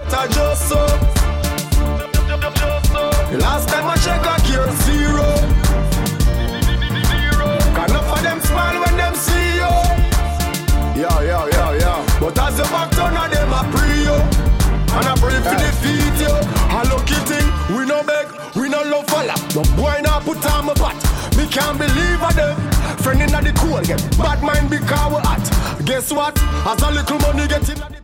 but I just so. Last time I check I care zero. Can enough of them smile when them see you. Yeah. But as the back turn of them I pray you. And I pray for defeat you. A lucky thing, we no beg, we no love for lap. No boy now put on my pot. Me can't believe of them. Friend in the cool get bad mind because we hot. Guess what? As a little money get in